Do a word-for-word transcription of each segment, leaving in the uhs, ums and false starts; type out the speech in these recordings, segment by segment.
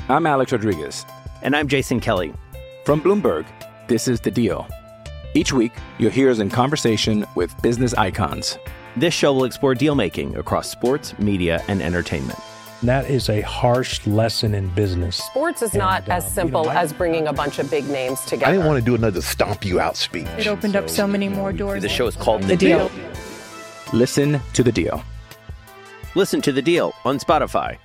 I'm Alex Rodriguez. And I'm Jason Kelly. From Bloomberg, this is The Deal. Each week, you'll hear us in conversation with business icons. This show will explore deal-making across sports, media, and entertainment. That is a harsh lesson in business. Sports is not and, uh, as simple you know, I, as bringing a bunch of big names together. I didn't want to do another stomp you out speech. It opened so, up so many more doors. The show is called The, the deal. deal. Listen to The Deal. Listen to The Deal on Spotify.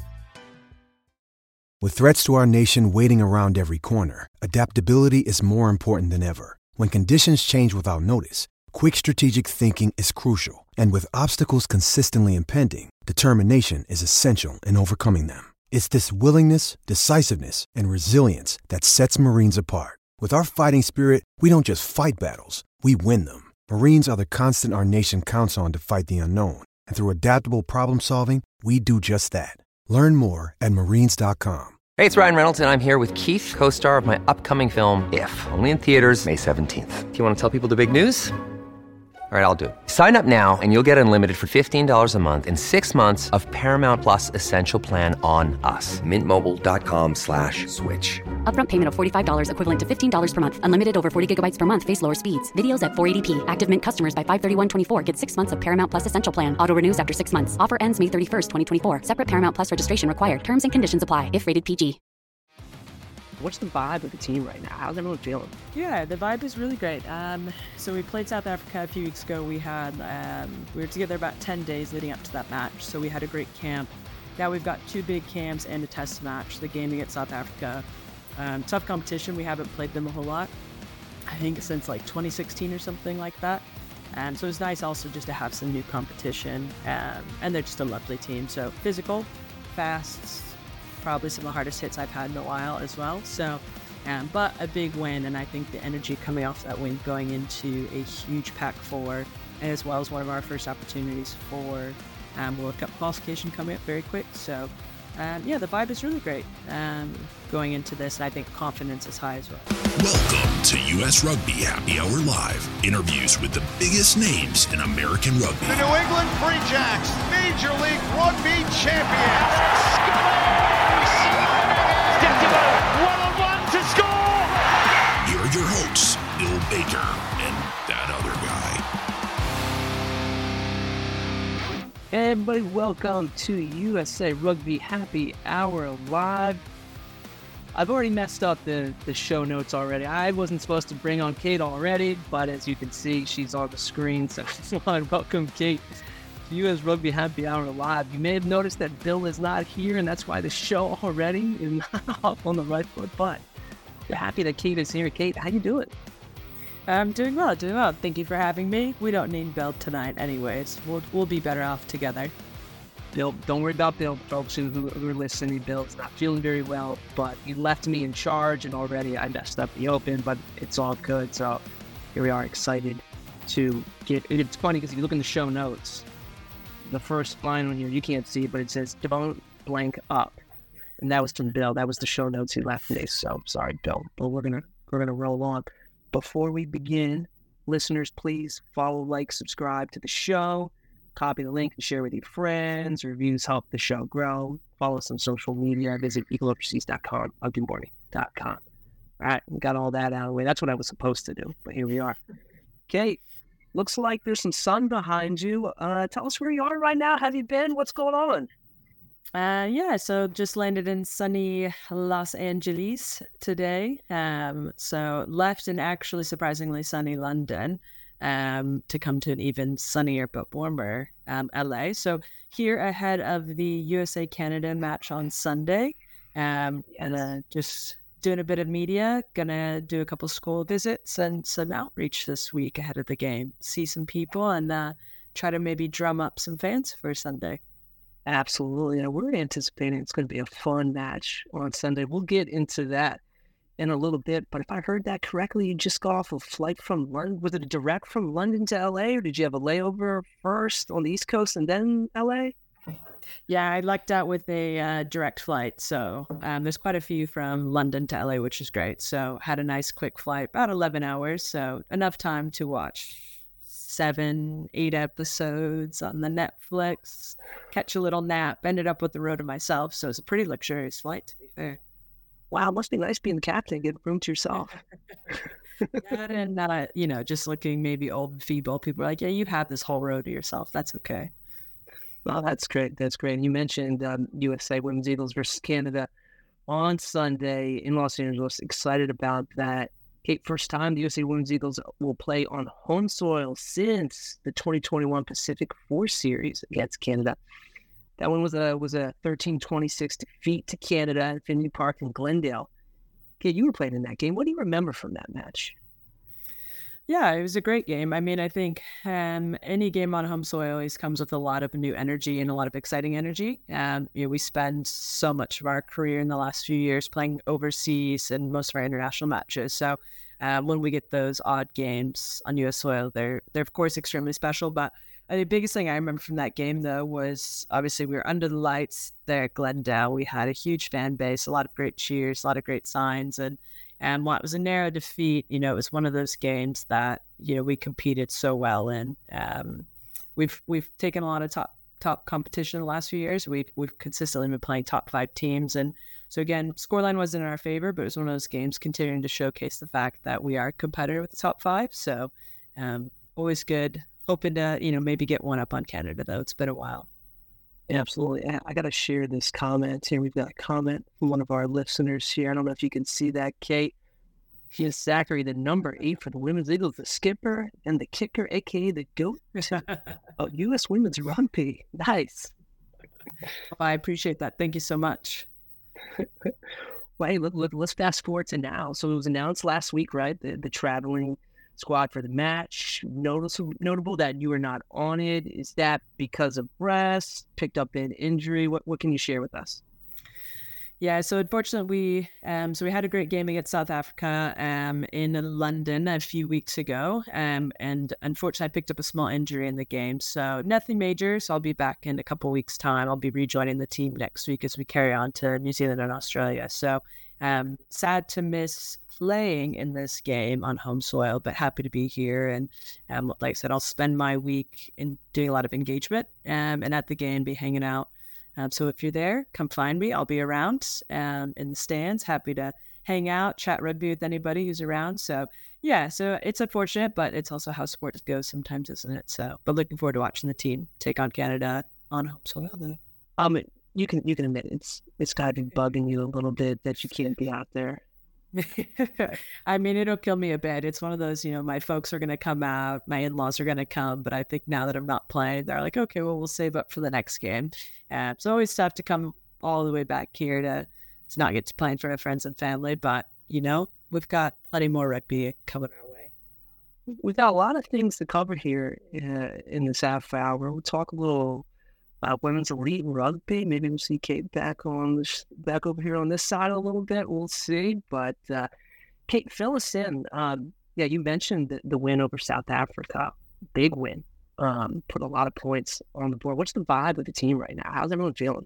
With threats to our nation waiting around every corner, adaptability is more important than ever. When conditions change without notice, quick strategic thinking is crucial. And with obstacles consistently impending, determination is essential in overcoming them. It's this willingness, decisiveness, and resilience that sets Marines apart. With our fighting spirit, we don't just fight battles, we win them. Marines are the constant our nation counts on to fight the unknown. And through adaptable problem solving, we do just that. Learn more at marines dot com. Hey, it's Ryan Reynolds, and I'm here with Keith, co-star of my upcoming film, If, only in theaters May seventeenth. Do you want to tell people the big news? All right, I'll do it. Sign up now and you'll get unlimited for fifteen dollars a month and six months of Paramount Plus Essential Plan on us. Mint Mobile dot com slash switch. Upfront payment of forty-five dollars equivalent to fifteen dollars per month. Unlimited over forty gigabytes per month. Face lower speeds. Videos at four eighty p. Active Mint customers by five thirty-one twenty-four get six months of Paramount Plus Essential Plan. Auto renews after six months. Offer ends May thirty-first, twenty twenty-four. Separate Paramount Plus registration required. Terms and conditions apply if rated P G. What's the vibe of the team right now? How's everyone feeling? Yeah, the vibe is really great. Um, so we played South Africa a few weeks ago. We had um, we were together about ten days leading up to that match. So we had a great camp. Now we've got two big camps and a test match. The game against South Africa, um, tough competition. We haven't played them a whole lot. I think since like twenty sixteen or something like that. And so it's nice also just to have some new competition. Um, and they're just a lovely team. So physical, fast. Probably some of the hardest hits I've had in a while as well. So, um, but a big win, and I think the energy coming off that win going into a huge Pac four, as well as one of our first opportunities for um, World Cup qualification coming up very quick. So, um, yeah, the vibe is really great um, going into this, and I think confidence is high as well. Welcome to U S Rugby Happy Hour Live. Interviews with the biggest names in American rugby. The New England Free Jacks, Major League Rugby champions. One-on-one to score! Here are your hosts, Bill Baker and that other guy. Hey everybody, welcome to U S A Rugby Happy Hour Live. I've already messed up the, the show notes already. I wasn't supposed to bring on Kate already, but as you can see, she's on the screen, so welcome Kate. U S Rugby Happy Hour Live. You may have noticed that Bill is not here, and that's why the show already is not off on the right foot, but we're happy that Kate is here. Kate, how you doing? I'm doing well, doing well. Thank you for having me. We don't need Bill tonight anyways. We'll, we'll be better off together. Bill, don't worry about Bill, folks who, who are listening. Bill's not feeling very well, but he left me in charge, and already I messed up the open, but it's all good, so here we are, excited to get... It's funny, because if you look in the show notes, the first line on here, you can't see it, but it says, don't blank up. And that was from Bill. That was the show notes he left today. So sorry, Bill, but we're going to we're gonna roll on. Before we begin, listeners, please follow, like, subscribe to the show, copy the link and share with your friends. Reviews help the show grow. Follow us on social media. Visit eagle overseas dot com, ugly morning dot com. All right, we got all that out of the way. That's what I was supposed to do, but here we are. Kate. Looks like there's some sun behind you. Uh, tell us where you are right now. Have you been? What's going on? Uh, yeah, so just landed in sunny Los Angeles today. Um, so left in actually surprisingly sunny London um, to come to an even sunnier but warmer um, L A. So here ahead of the U S A-Canada match on Sunday. Um, yes. And uh, just... doing a bit of media, gonna do a couple school visits and some outreach this week ahead of the game. See some people and uh, try to maybe drum up some fans for Sunday. Absolutely. And we're anticipating it's going to be a fun match on Sunday. We'll get into that in a little bit. But if I heard that correctly, you just got off a flight from London. Was it direct from London to L A, or did you have a layover first on the East Coast and then L A? Yeah, I lucked out with a uh, direct flight. So um, there's quite a few from London to L A, which is great. So had a nice quick flight, about eleven hours. So enough time to watch seven, eight episodes on the Netflix, catch a little nap, ended up with the road to myself. So it's a pretty luxurious flight, to be fair. Wow, it must be nice being the captain, getting room to yourself. That and uh, you know, just looking maybe old and feeble. People are like, yeah, you have this whole row to yourself. That's okay. Well, that's great. That's great. And you mentioned um, U S A Women's Eagles versus Canada on Sunday in Los Angeles. Excited about that. Kate, first time the U S A Women's Eagles will play on home soil since the twenty twenty-one Pacific Four Series against Canada. That one was a was a thirteen twenty-six defeat to Canada at Infinity Park in Glendale. Kate, you were playing in that game. What do you remember from that match? Yeah, it was a great game. I mean, I think um, any game on home soil always comes with a lot of new energy and a lot of exciting energy. Um, you know, we spend so much of our career in the last few years playing overseas and most of our international matches. So um, when we get those odd games on U S soil, they're they're of course extremely special. But uh, the biggest thing I remember from that game, though, was obviously we were under the lights there at Glendale. We had a huge fan base, a lot of great cheers, a lot of great signs, and And while it was a narrow defeat, you know, it was one of those games that, you know, we competed so well in. Um, we've we've taken a lot of top top competition in the last few years. We've we've consistently been playing top five teams, and so again, scoreline wasn't in our favor, but it was one of those games continuing to showcase the fact that we are a competitor with the top five. So um, always good. Hoping to, you know, maybe get one up on Canada though. It's been a while. Absolutely. I, I got to share this comment here. We've got a comment from one of our listeners here. I don't know if you can see that, Kate. She is Zachary, the number eight for the Women's Eagles, the skipper and the kicker, a k a the GOAT of U S Women's Rugby. Nice. Well, I appreciate that. Thank you so much. Well, hey, look, look, let's fast forward to now. So it was announced last week, right? The, the traveling squad for the match. Noticeable, notable that you were not on it. Is that because of rest, picked up an injury? What what can you share with us? Yeah, so unfortunately, we um, so we had a great game against South Africa um, in London a few weeks ago, um, and unfortunately, I picked up a small injury in the game. So nothing major. So I'll be back in a couple weeks' time. I'll be rejoining the team next week as we carry on to New Zealand and Australia. So um, sad to miss playing in this game on home soil, but happy to be here. And um, like I said, I'll spend my week in doing a lot of engagement um, and at the game, be hanging out. Um, so if you're there, come find me. I'll be around um, in the stands. Happy to hang out, chat rugby with anybody who's around. So yeah, so it's unfortunate, but it's also how sports goes sometimes, isn't it? So, but looking forward to watching the team take on Canada on home soil. Though. Um, you can you can admit it's it's got to be bugging you a little bit that you can't be out there. I mean, it'll kill me a bit. It's one of those, you know, my folks are going to come out, my in-laws are going to come, but I think now that I'm not playing, they're like, okay, well, we'll save up for the next game. Uh, it's always tough to come all the way back here to, to not get to play in front of friends and family, but, you know, we've got plenty more rugby coming our way. We've got a lot of things to cover here uh, in this half hour. We'll talk a little about women's elite rugby. Maybe we'll see Kate back on this, back over here on this side a little bit. We'll see. But uh, Kate, fill us in. Um, yeah, you mentioned the, the win over South Africa. Big win. Um, put a lot of points on the board. What's the vibe of the team right now? How's everyone feeling?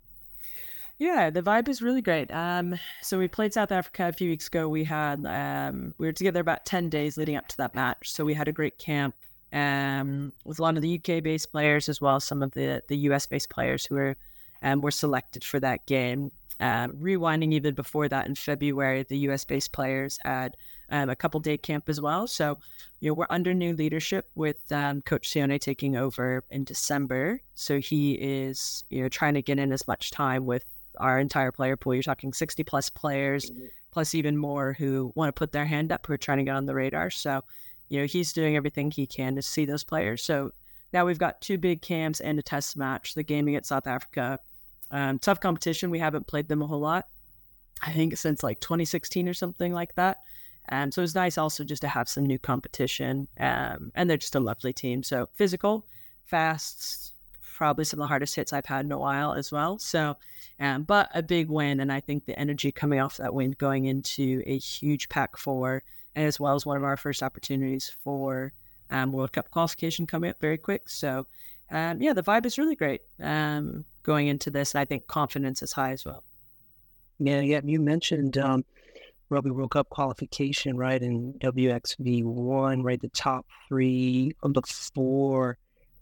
Yeah, the vibe is really great. Um, so we played South Africa a few weeks ago. We had um, we were together about ten days leading up to that match. So we had a great camp. Um, with a lot of the U K-based players as well as some of the, the U S-based players who were um, were selected for that game. Um, rewinding even before that in February, the U S-based players had um, a couple-day camp as well. So, you know, we're under new leadership with um, Coach Sione taking over in December. So he is, you know, trying to get in as much time with our entire player pool. You're talking sixty-plus players, mm-hmm. plus even more who want to put their hand up, who are trying to get on the radar. So, you know, he's doing everything he can to see those players. So now we've got two big camps and a test match, the game against South Africa. Um, tough competition. We haven't played them a whole lot, I think, since like twenty sixteen or something like that. Um, so it's nice also just to have some new competition. Um, and they're just a lovely team. So physical, fast, probably some of the hardest hits I've had in a while as well. So, um, but a big win. And I think the energy coming off that win going into a huge pack four, and as well as one of our first opportunities for um, World Cup qualification coming up very quick. So, um, yeah, the vibe is really great um, going into this. And I think confidence is high as well. Yeah, yeah. You mentioned um, Rugby World Cup qualification, right? In W X V one, right? The top three of the four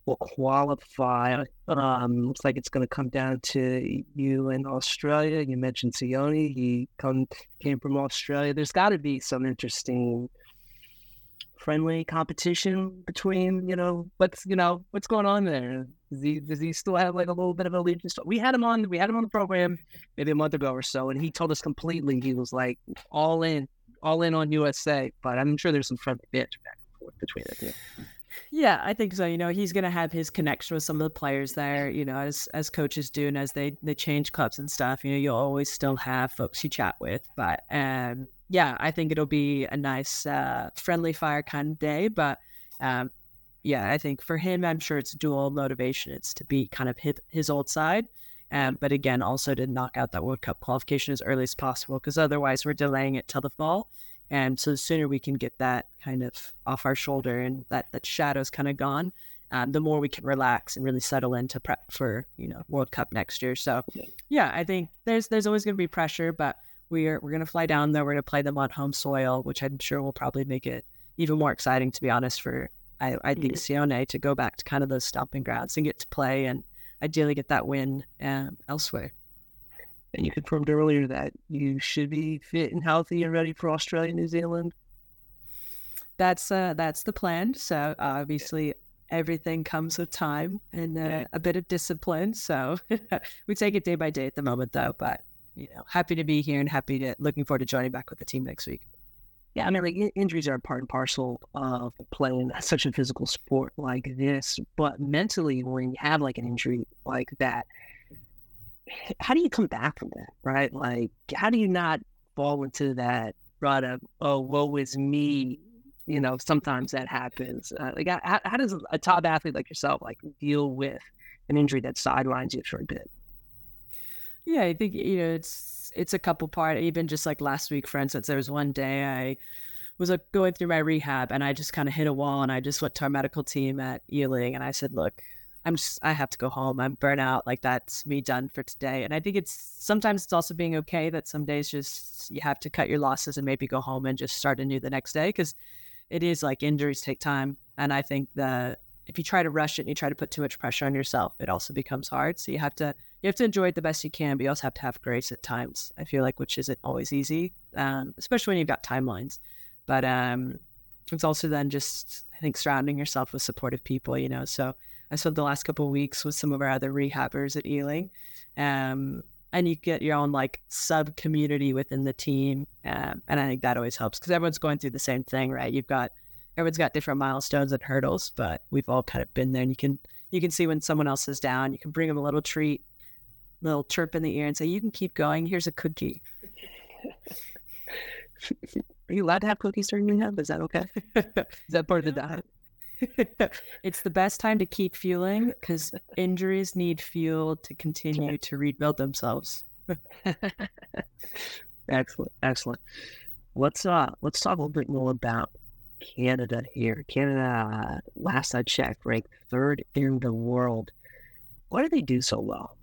will qualify. Um, looks like it's going to come down to you in Australia. You mentioned Sione. He come came from Australia. There's got to be some interesting friendly competition between, you know, what's, you know, what's going on there? Does he, does he still have like a little bit of allegiance? We had him on, we had him on the program maybe a month ago or so, and he told us completely, he was like all in, all in on U S A, but I'm sure there's some friendly banter back and forth between the two. Yeah, I think so. You know, he's going to have his connection with some of the players there, you know, as as coaches do, and as they, they change clubs and stuff, you know, you'll always still have folks you chat with. But um, yeah, I think it'll be a nice, uh, friendly fire kind of day. But um, yeah, I think for him, I'm sure it's dual motivation. It's to be kind of his, his old side. Um, but again, also to knock out that World Cup qualification as early as possible, because otherwise we're delaying it till the fall. And so the sooner we can get that kind of off our shoulder and that, that shadow's kind of gone, um, the more we can relax and really settle in to prep for, you know, World Cup next year. So yeah, I think there's there's always going to be pressure, but we're we're going to fly down there. We're going to play them on home soil, which I'm sure will probably make it even more exciting, to be honest, for I, I think Sione to go back to kind of those stomping grounds and get to play and ideally get that win um, elsewhere. And you confirmed earlier that you should be fit and healthy and ready for Australia, New Zealand. That's uh, that's the plan. So obviously everything comes with time and uh, a bit of discipline. So we take it day by day at the moment, though. But you know, happy to be here and happy to looking forward to joining back with the team next week. Yeah, I mean, like injuries are part and parcel of playing such a physical sport like this. But mentally, when you have like an injury like that, how do you come back from that, right? Like, how do you not fall into that rut of, oh, woe is me? You know, sometimes that happens. Uh, like, how, how does a top athlete like yourself, like, deal with an injury that sidelines you for a bit? Yeah, I think, you know, it's it's a couple part. Even just like last week, for instance, there was one day I was like going through my rehab and I just kind of hit a wall, and I just went to our medical team at Ealing and I said, look, I'm just, I have to go home. I'm burnt out. Like, that's me done for today. And I think it's, sometimes it's also being okay that some days just, you have to cut your losses and maybe go home and just start anew the next day. Cause it is like injuries take time. And I think that if you try to rush it and you try to put too much pressure on yourself, it also becomes hard. So you have to, you have to enjoy it the best you can, but you also have to have grace at times, I feel like, which isn't always easy, um, especially when you've got timelines. But um, it's also then just, I think, surrounding yourself with supportive people, you know, so I spent the last couple of weeks with some of our other rehabbers at Ealing, um, and you get your own like sub community within the team, um, and I think that always helps because everyone's going through the same thing, right? You've got everyone's got different milestones and hurdles, but we've all kind of been there. And you can you can see when someone else is down, you can bring them a little treat, a little chirp in the ear, and say, "You can keep going. Here's a cookie." Are you allowed to have cookies during rehab? Is that okay? Is that part of the diet? It's the best time to keep fueling because injuries need fuel to continue to rebuild themselves. Excellent, excellent. Let's uh, let's talk a little bit more about Canada here. Canada, last I checked, ranked third in the world. Why do they do so well?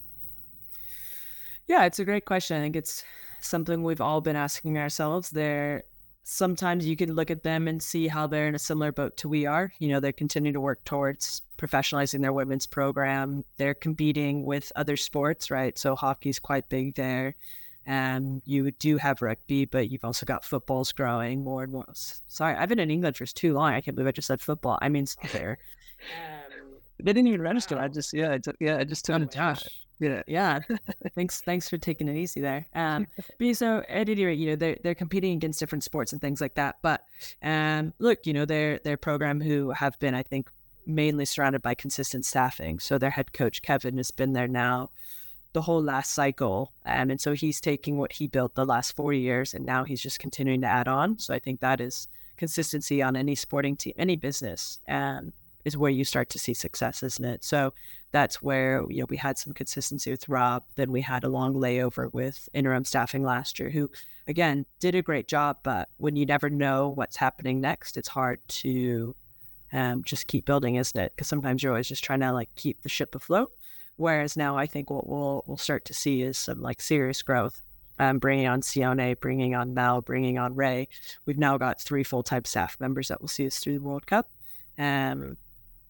Yeah, it's a great question. I think it's something we've all been asking ourselves. They're sometimes you can look at them and see how they're in a similar boat to we are. You know, they're continuing to work towards professionalizing their women's program. They're competing with other sports, right? So hockey's quite big there. And you do have rugby, but you've also got footballs growing more and more. Sorry, I've been in England for too long. I can't believe I just said football. I mean soccer. Um, they didn't even register. I just, yeah, I t- yeah, I just turned it down. Yeah, yeah. thanks, thanks for taking it easy there. Um, but so at any rate, you know, they're they're competing against different sports and things like that. But um, look, you know, their their program who have been, I think, mainly surrounded by consistent staffing. So their head coach Kevin has been there now the whole last cycle, um, and so he's taking what he built the last four years, and now he's just continuing to add on. So I think that is consistency on any sporting team, any business. Um, is where you start to see success, isn't it? So that's where, you know, we had some consistency with Rob. Then we had a long layover with interim staffing last year, who, again, did a great job. But when you never know what's happening next, it's hard to um, just keep building, isn't it? Because sometimes you're always just trying to like keep the ship afloat. Whereas now I think what we'll we'll start to see is some like serious growth. Um, bringing on Sione, bringing on Mel, bringing on Ray. We've now got three full-time staff members that will see us through the World Cup. Um,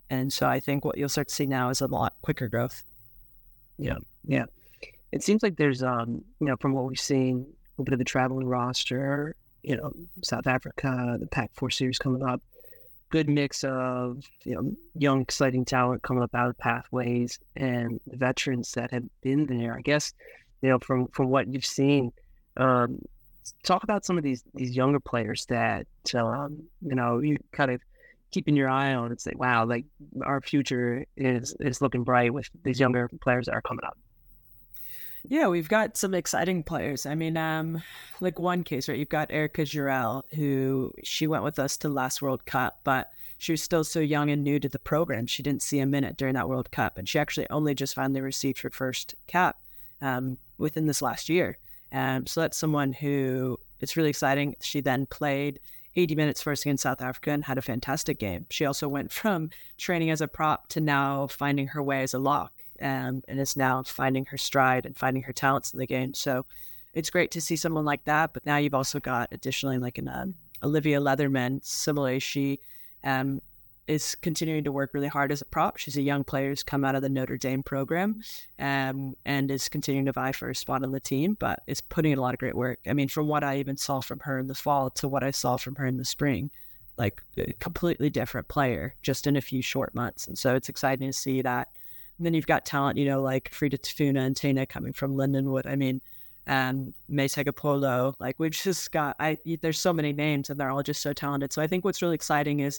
And so I think what you'll start to see now is a lot quicker growth. Yeah, yeah. It seems like there's, um, you know, from what we've seen, a little bit of the traveling roster, you know, South Africa, the Pac four series coming up, good mix of, you know, young, exciting talent coming up out of pathways and the veterans that have been there. I guess, you know, from, from what you've seen, um, talk about some of these, these younger players that, um, you know, you kind of keeping your eye on and say, wow, like our future is, is looking bright with these younger players that are coming up. Yeah, we've got some exciting players. I mean, um, like one case, right? You've got Erica Giral, who she went with us to last World Cup, but she was still so young and new to the program. She didn't see a minute during that World Cup, and she actually only just finally received her first cap um, within this last year. Um, so that's someone who it's really exciting. She then played eighty minutes first against South Africa and had a fantastic game. She also went from training as a prop to now finding her way as a lock. Um, and is now finding her stride and finding her talents in the game. So it's great to see someone like that. But now you've also got additionally like an uh, Olivia Leatherman. Similarly, she um, is continuing to work really hard as a prop. She's a young player who's come out of the Notre Dame program um, and is continuing to vie for a spot on the team, but is putting in a lot of great work. I mean, from what I even saw from her in the fall to what I saw from her in the spring, like a completely different player just in a few short months. And so it's exciting to see that. And then you've got talent, you know, like Frida Tafuna and Tana coming from Lindenwood. I mean, um, May Segapolo, like we've just got, I, there's so many names and they're all just so talented. So I think what's really exciting is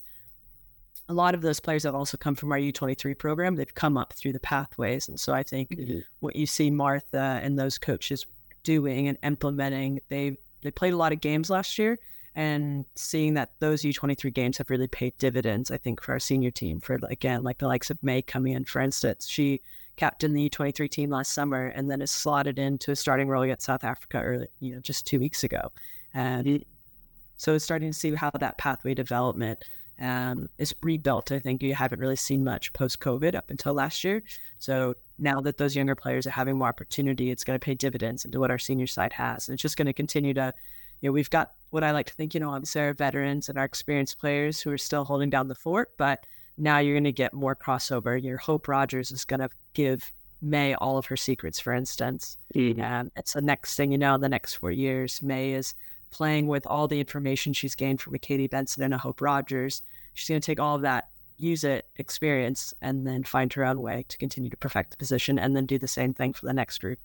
a lot of those players have also come from our U twenty-three program. They've come up through the pathways. And so I think mm-hmm. what you see Martha and those coaches doing and implementing, they they played a lot of games last year. And seeing that those U twenty-three games have really paid dividends, I think, for our senior team. For, again, like the likes of May coming in, for instance. She captained the U twenty-three team last summer and then is slotted into a starting role against South Africa early, you know, just two weeks ago. And so it's starting to see how that pathway development um, is rebuilt. I think you haven't really seen much post-COVID up until last year. So now that those younger players are having more opportunity, it's going to pay dividends into what our senior side has. And it's just going to continue to, you know, we've got what I like to think, you know, obviously our veterans and our experienced players who are still holding down the fort, but now you're going to get more crossover. Your Hope Rogers is going to give May all of her secrets, for instance. Mm-hmm. Um, it's the next thing you know, in the next four years, May is playing with all the information she's gained from a Katie Benson and a Hope Rogers. She's going to take all of that, use it, experience, and then find her own way to continue to perfect the position and then do the same thing for the next group.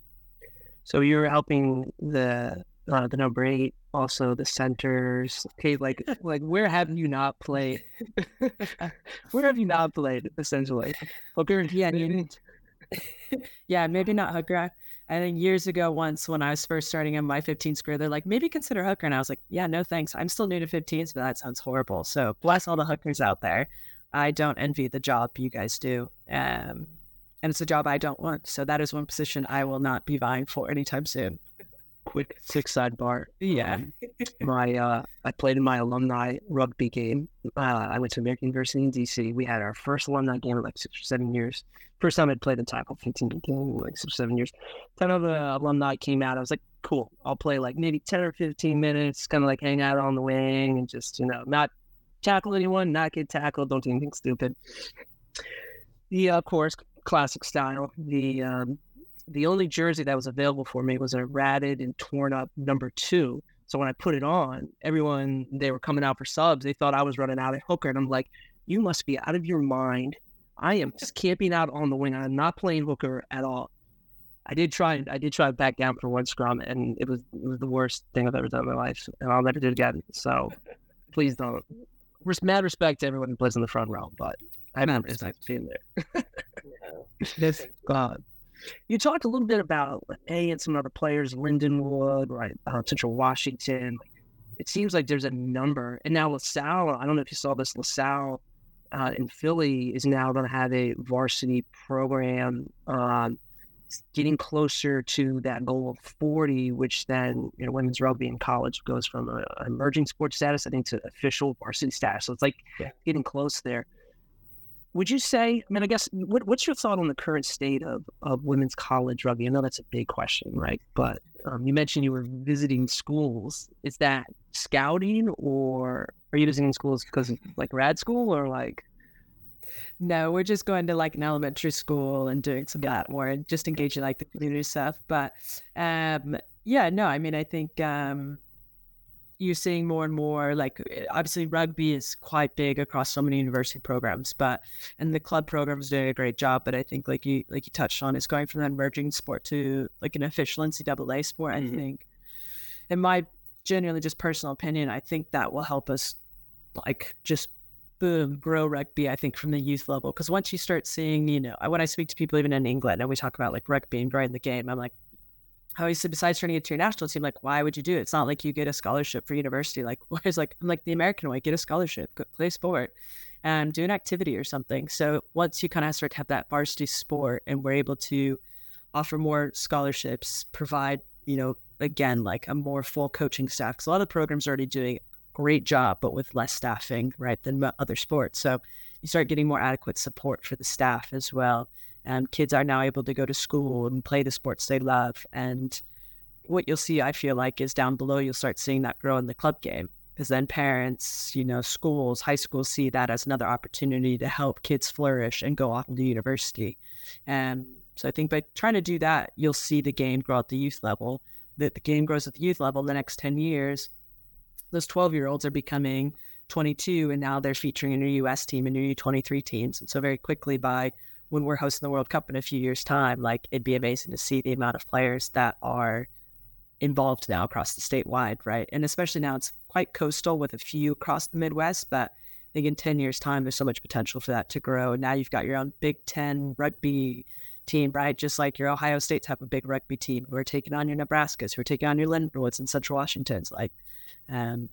So you're helping the uh, the number eight, also the centers. Okay, like like where have you not played? Where have you not played, essentially? Hooker? Yeah, maybe, yeah, maybe not Hooker. I think years ago, once when I was first starting in my fifteens career, they're like, maybe consider Hooker. And I was like, yeah, no thanks. I'm still new to fifteens, but that sounds horrible. So bless all the Hookers out there. I don't envy the job you guys do. Um, and it's a job I don't want. So that is one position I will not be vying for anytime soon. Quick six sidebar. Yeah. Um, my uh, I played in my alumni rugby game. Uh, I went to American University in D C. We had our first alumni game in like six or seven years. First time I'd played in tackle fifteen game in like six or seven years. Ten of the alumni came out. I was like, cool. I'll play like maybe ten or fifteen minutes, kind of like hang out on the wing and just, you know, not tackle anyone, not get tackled, don't do anything stupid. The, uh, of course, classic style. The um, the only jersey that was available for me was a ratted and torn up number two. So when I put it on, everyone, they were coming out for subs. They thought I was running out at hooker. And I'm like, you must be out of your mind. I am just camping out on the wing. I'm not playing hooker at all. I did try. I did try to back down for one scrum, and it was it was the worst thing I've ever done in my life, and I'll never do it again. So please don't. Res- mad respect to everyone who plays in the front row, but I have respect being there. This God. You talked a little bit about A and some other players, Lindenwood, right, uh, Central Washington. It seems like there's a number, and now LaSalle. I don't know if you saw this. LaSalle uh, in Philly is now going to have a varsity program, um, getting closer to that goal of forty, which then, you know, women's rugby in college goes from a, a emerging sports status, I think, to official varsity status. So it's like yeah. getting close there. Would you say, I mean, I guess, what, what's your thought on the current state of, of women's college rugby? I know that's a big question, right? But um, you mentioned you were visiting schools. Is that scouting, or are you visiting schools because of, like, grad school, or like? No, we're just going to like an elementary school and doing some of that more and just engaging like the community stuff. But um, yeah, no, I mean, I think um, you're seeing more and more, like obviously rugby is quite big across so many university programs, but and the club program is doing a great job. But I think like you like you touched on, it's going from an emerging sport to like an official N C double A sport. Mm-hmm. I think, in my genuinely just personal opinion, I think that will help us like just boom, grow rugby, I think, from the youth level. Because once you start seeing, you know, when I speak to people even in England and we talk about like rugby and growing the game, I'm like, I always say, besides turning it to your national team, like, why would you do it? It's not like you get a scholarship for university. Like, whereas like, I'm like the American way, get a scholarship, go play sport, and do an activity or something. So once you kind of start to have that varsity sport and we're able to offer more scholarships, provide, you know, again, like a more full coaching staff, because a lot of programs are already doing great job, but with less staffing, right, than other sports. So you start getting more adequate support for the staff as well. And kids are now able to go to school and play the sports they love. And what you'll see, I feel like, is down below, you'll start seeing that grow in the club game. Because then parents, you know, schools, high schools see that as another opportunity to help kids flourish and go off into university. And so I think by trying to do that, you'll see the game grow at the youth level. That the game grows at the youth level in the next ten years. Those twelve-year-olds are becoming twenty-two, and now they're featuring in your U S team and your U twenty-three teams. And so very quickly, by when we're hosting the World Cup in a few years' time, like it'd be amazing to see the amount of players that are involved now across the statewide, right? And especially now it's quite coastal with a few across the Midwest, but I think in ten years' time, there's so much potential for that to grow. And now you've got your own Big Ten rugby team, right? Just like your Ohio States have a big rugby team who are taking on your Nebraskas, who are taking on your Linwoods and Central Washingtons. Like, um,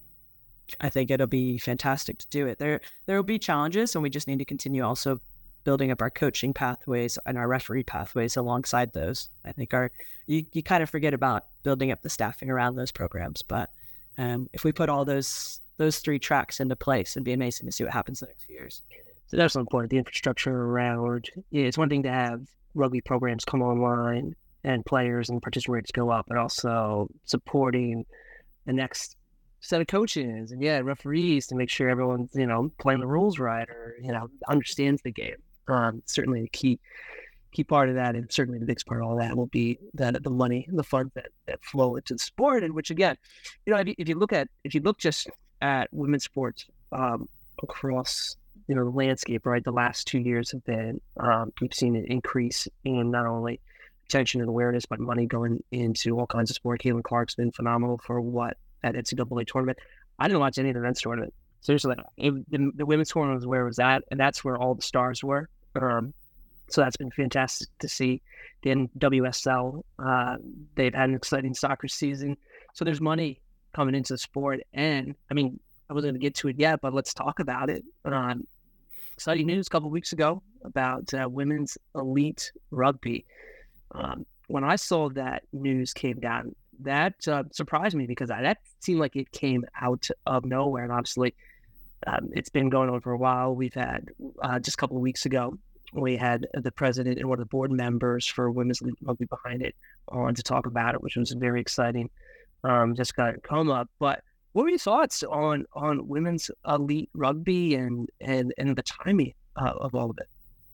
I think it'll be fantastic to do it. There, there will be challenges, and we just need to continue also building up our coaching pathways and our referee pathways alongside those. I think our you, you kind of forget about building up the staffing around those programs, but um, if we put all those those three tracks into place, it'd be amazing to see what happens in the next few years. So that's important. The infrastructure around, yeah, it's one thing to have rugby programs come online and players and participant rates go up, but also supporting the next set of coaches and yeah, referees to make sure everyone's, you know, playing the rules right or, you know, understands the game. Um, certainly a key key part of that, and certainly the biggest part of all that will be that the money, the funds that, that flow into the sport, and which again, you know, if you, if you look at if you look just at women's sports um, across, you know, the landscape, right, the last two years have been um, we've seen an increase in not only attention and awareness, but money going into all kinds of sport. Caitlin Clark's been phenomenal for what at N C double A tournament. I didn't watch any of the men's tournament. Seriously, it, the, the women's tournament was where it was at, and that's where all the stars were. Um, so that's been fantastic to see. Then W S L, uh, they've had an exciting soccer season. So there's money coming into the sport. And, I mean, I wasn't going to get to it yet, but let's talk about it. Um, exciting news a couple of weeks ago about uh, women's elite rugby. Um, when I saw that news came down, that uh, surprised me because I, that seemed like it came out of nowhere. And obviously, um, it's been going on for a while. We've had, uh, just a couple of weeks ago, we had the president and one of the board members for Women's Elite Rugby behind it on to talk about it, which was very exciting. Um, just got to come up. But what were your thoughts on on Women's Elite Rugby and, and, and the timing uh, of all of it?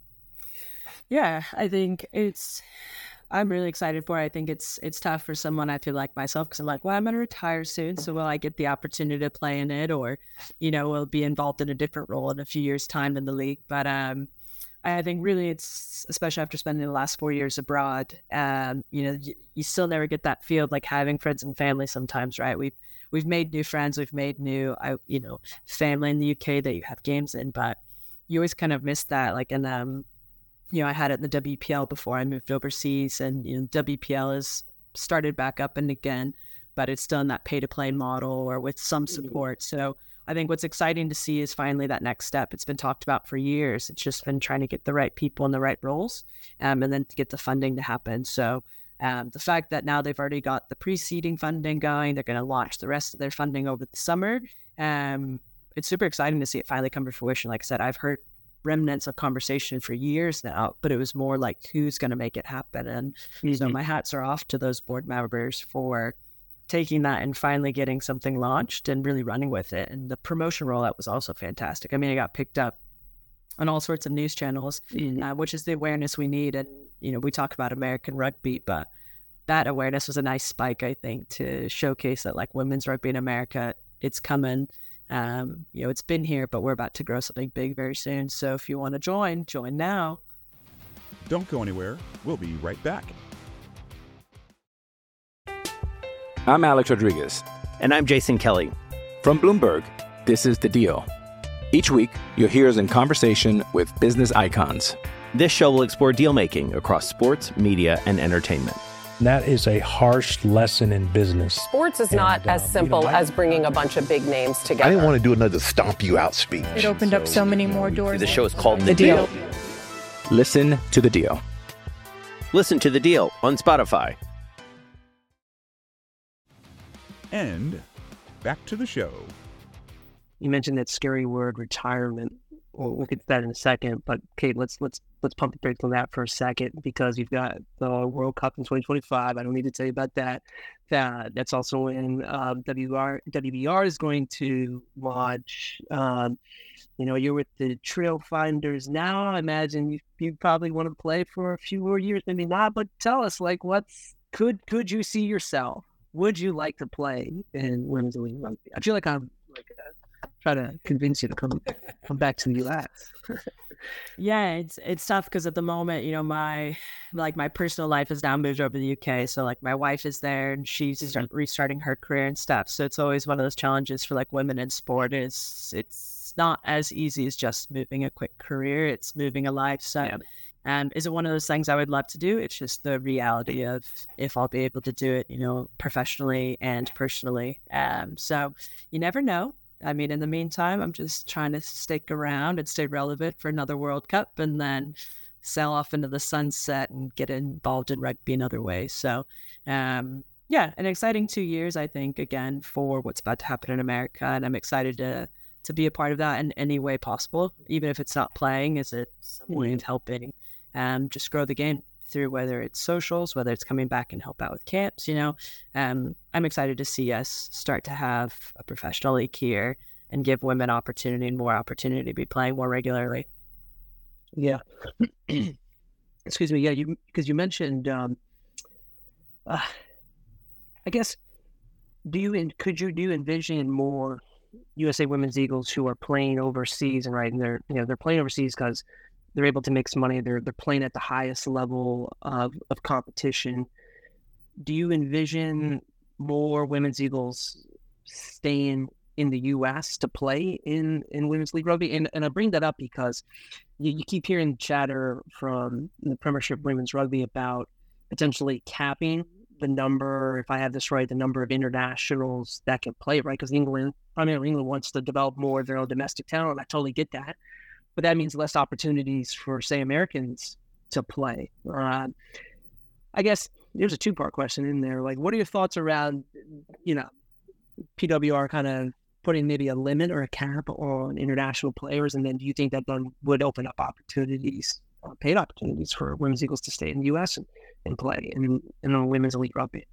Yeah, I think it's... I'm really excited for it. I think it's it's tough for someone, I feel like myself, because I'm like, well, I'm going to retire soon. So will I get the opportunity to play in it, or, you know, will be involved in a different role in a few years' time in the league? But um, I think really it's, especially after spending the last four years abroad, um, you know, you, you still never get that feel of like having friends and family sometimes, right? We've, we've made new friends. We've made new, I, you know, family in the U K that you have games in, but you always kind of miss that. Like, and, um, you know, I had it in the W P L before I moved overseas, and, you know, W P L is started back up and again, but it's still in that pay to play model or with some support. So I think what's exciting to see is finally that next step. It's been talked about for years. It's just been trying to get the right people in the right roles, um, and then to get the funding to happen. So um, the fact that now they've already got the pre-seeding funding going, they're going to launch the rest of their funding over the summer. Um, it's super exciting to see it finally come to fruition. Like I said, I've heard remnants of conversation for years now, but it was more like who's going to make it happen. And mm-hmm. so my hats are off to those board members for taking that and finally getting something launched and really running with it. And the promotion rollout was also fantastic. I mean, I got picked up on all sorts of news channels, Mm-hmm. uh, which is the awareness we need. And, you know, we talk about American rugby, but that awareness was a nice spike, I think, to showcase that like women's rugby in America, it's coming. Um, you know, it's been here, but we're about to grow something big very soon. So if you want to join, join now. Don't go anywhere. We'll be right back. I'm Alex Rodriguez. And I'm Jason Kelly. From Bloomberg, this is The Deal. Each week, you'll hear us in conversation with business icons. This show will explore deal-making across sports, media, and entertainment. That is a harsh lesson in business. Sports is And, not as um, simple you know, I- as bringing a bunch of big names together. I didn't want to do another stomp you out speech. It opened up so many more doors. The show is called The, The deal. Deal. Listen to The Deal. Listen to The Deal on Spotify. And back to the show. You mentioned that scary word, retirement. We'll, we'll get to that in a second. But Kate, let's let's let's pump the brakes on that for a second, because you've got the World Cup in twenty twenty-five. I don't need to tell you about that. That that's also when um, W R W B R is going to launch. Um, you know, you're with the Trail Finders now. I imagine you, you probably want to play for a few more years, maybe not. But tell us, like, what's could could you see yourself? Would you like to play in women's elite rugby? I feel like I'm like uh, trying to convince you to come come back to the U S. Yeah, it's it's tough because at the moment, you know, my like my personal life has now moved over to the U K. So like my wife is there and she's start, restarting her career and stuff. So it's always one of those challenges for like women in sport. Is it's not as easy as just moving a quick career. It's moving a life. So Yeah. um, is it one of those things I would love to do? It's just the reality of if I'll be able to do it, you know, professionally and personally. Um, so you never know. I mean, in the meantime, I'm just trying to stick around and stay relevant for another World Cup and then sail off into the sunset and get involved in rugby in other ways. So, um, yeah, an exciting two years, I think, again, for what's about to happen in America. And I'm excited to to be a part of that in any way possible, even if it's not playing, is it some way of helping um, just grow the game through whether it's socials, whether it's coming back and help out with camps, you know. Um, I'm excited to see us start to have a professional league here and give women opportunity and more opportunity to be playing more regularly. Yeah. Excuse me. Yeah, you because you mentioned, um, uh, I guess, do you en- could you do you envision more U S A Women's Eagles who are playing overseas and right, and they're you know they're playing overseas because they're able to make some money. They're they're playing at the highest level of, of competition. Do you envision more Women's Eagles staying in the U S to play in, in Women's League Rugby? And and I bring that up because you, you keep hearing chatter from the Premiership Women's Rugby about potentially capping the number, if I have this right, the number of internationals that can play, right? Because England, primarily England, wants to develop more of their own domestic talent. I totally get that. But that means less opportunities for, say, Americans to play. Uh, I guess there's a two-part question in there. Like, what are your thoughts around, you know, P W R kind of putting maybe a limit or a cap on international players? And then do you think that then would open up opportunities, uh, paid opportunities for Women's Eagles to stay in the U S and, and play in, in the Women's Elite Rugby?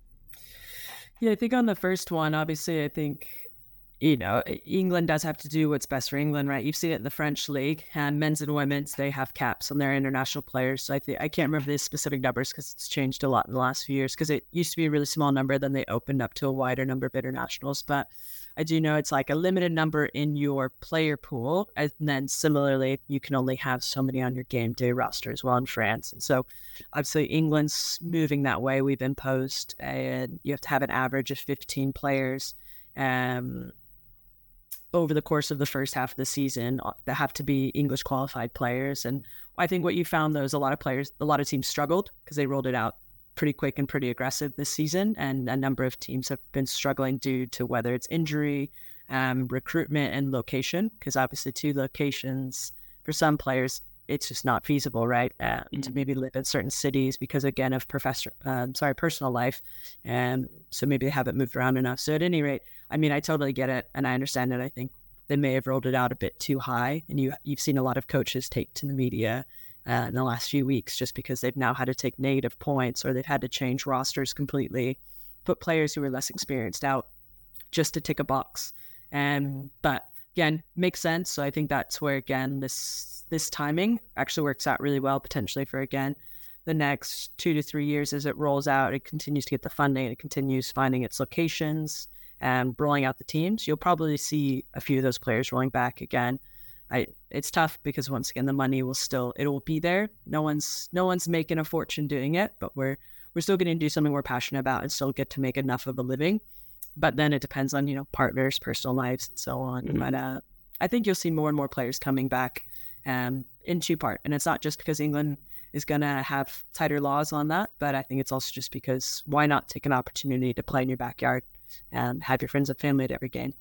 Yeah, I think on the first one, obviously, I think, you know, England does have to do what's best for England, right? You've seen it in the French league, and men's and women's, they have caps on their international players. So I think I can't remember the specific numbers because it's changed a lot in the last few years, because it used to be a really small number, then they opened up to a wider number of internationals. But I do know it's like a limited number in your player pool, and then similarly, you can only have so many on your game day roster as well in France. And so obviously England's moving that way. We've imposed, and you have to have an average of fifteen players um, over the course of the first half of the season that have to be English qualified players. And I think what you found, though, is a lot of players, a lot of teams struggled because they rolled it out pretty quick and pretty aggressive this season. And a number of teams have been struggling due to whether it's injury, um, recruitment, and location, because obviously two locations for some players, it's just not feasible, right? Uh, mm-hmm. To maybe live in certain cities because, again, of professor, um, sorry, personal life. And so maybe they haven't moved around enough. So at any rate, I mean, I totally get it. And I understand it. I think they may have rolled it out a bit too high. And you, you've seen a lot of coaches take to the media uh, in the last few weeks just because they've now had to take negative points or they've had to change rosters completely, put players who are less experienced out just to tick a box. Um, but again, makes sense. So I think that's where, again, this this timing actually works out really well, potentially for, again, the next two to three years as it rolls out. It continues to get the funding. It continues finding its locations and rolling out the teams. You'll probably see a few of those players rolling back again. I, it's tough because once again, the money will still, it will be there. No one's, no one's making a fortune doing it, but we're, we're still going to do something we're passionate about and still get to make enough of a living. But then it depends on, you know, partners, personal lives, and so on. Mm-hmm. But uh, I think you'll see more and more players coming back um, in two part. And it's not just because England is going to have tighter laws on that, but I think it's also just because why not take an opportunity to play in your backyard and have your friends and family at every game?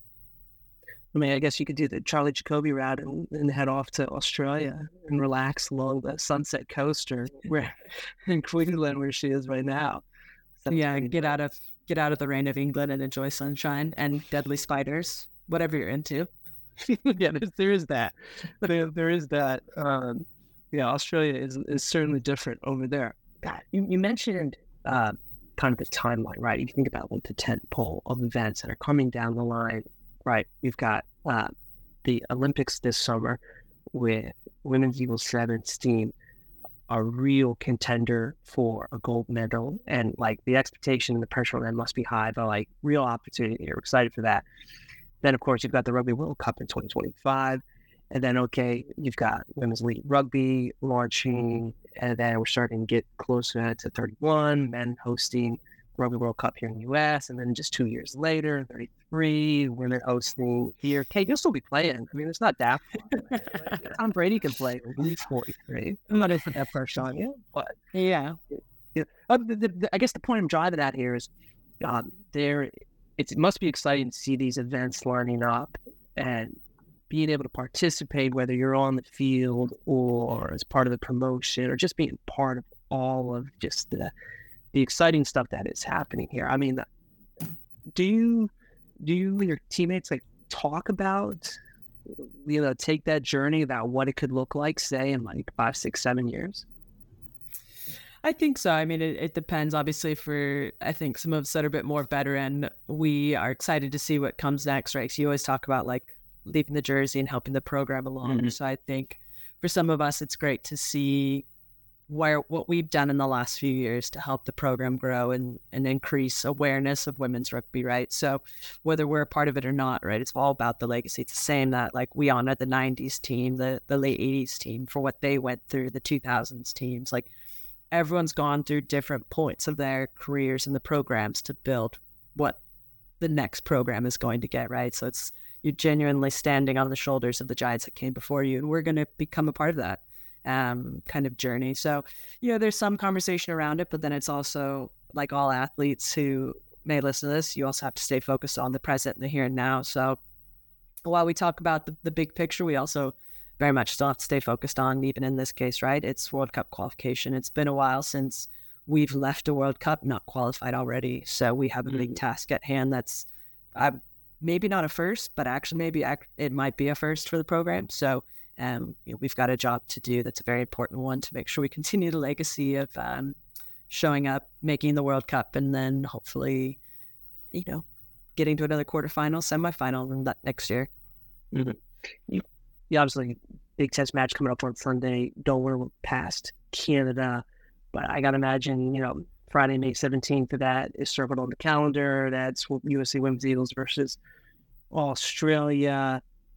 I mean, I guess you could do the Charlie Jacoby route and, and head off to Australia and relax along the Sunset Coast or where in Queensland, where she is right now. That's yeah, get out of get out of the rain of England and enjoy sunshine and deadly spiders, whatever you're into. yeah, there's, there is that. There, there is that. Um, yeah, Australia is is certainly different over there. God, you, you mentioned uh, kind of the timeline, right? If you think about like the tent pole of events that are coming down the line. Right, we've got uh, the Olympics this summer with women's Eagle Sevens team, a real contender for a gold medal, and like the expectation and the pressure on them must be high. But like real opportunity, we're excited for that. Then of course you've got the Rugby World Cup in twenty twenty-five, and then okay, you've got Women's Elite Rugby launching, and then we're starting to get closer to thirty-one, men hosting Rugby World Cup here in the U S, and then just two years later, thirty-three, women hosting here. Kate, you'll still be playing. I mean, it's not that far. Tom Brady can play when he's forty-three. I'm not going to put that pressure on you, but yeah. yeah. Uh, the, the, the, I guess the point I'm driving at here is um, there. It's, it must be exciting to see these events lining up and being able to participate, whether you're on the field or as part of the promotion or just being part of all of just the the exciting stuff that is happening here. I mean, do you, do you and your teammates like talk about, you know, take that journey about what it could look like, say in like five, six, seven years? I think so. I mean, it, it depends. Obviously, for I think some of us that are a bit more veteran, we are excited to see what comes next, right? So you always talk about like leaving the jersey and helping the program along. Mm-hmm. So I think for some of us, it's great to see where what we've done in the last few years to help the program grow and, and increase awareness of women's rugby, right? So whether we're a part of it or not, right, it's all about the legacy. It's the same that like we honor the nineties team, the, the late eighties team for what they went through, the two thousands teams. Like everyone's gone through different points of their careers in the programs to build what the next program is going to get, right? So it's you're genuinely standing on the shoulders of the giants that came before you, and we're going to become a part of that um kind of journey. So you know there's some conversation around it, but then it's also like all athletes who may listen to this, you also have to stay focused on the present and the here and now. So while we talk about the, the big picture, we also very much still have to stay focused on, even in this case, right, it's World Cup qualification. It's been a while since we've left a World Cup not qualified already, so we have a big task at hand that's uh, maybe not a first, but actually maybe it might be a first for the program. So Um, you know, we've got a job to do that's a very important one to make sure we continue the legacy of um, showing up, making the World Cup, and then hopefully, you know, getting to another quarterfinal, semifinal in that next year. Mm-hmm. You, you obviously, big test match coming up on Sunday. Don't worry, we're past Canada, but I got to imagine, you know, Friday, May seventeenth, that is circled on the calendar. That's U S A Women's Eagles versus Australia.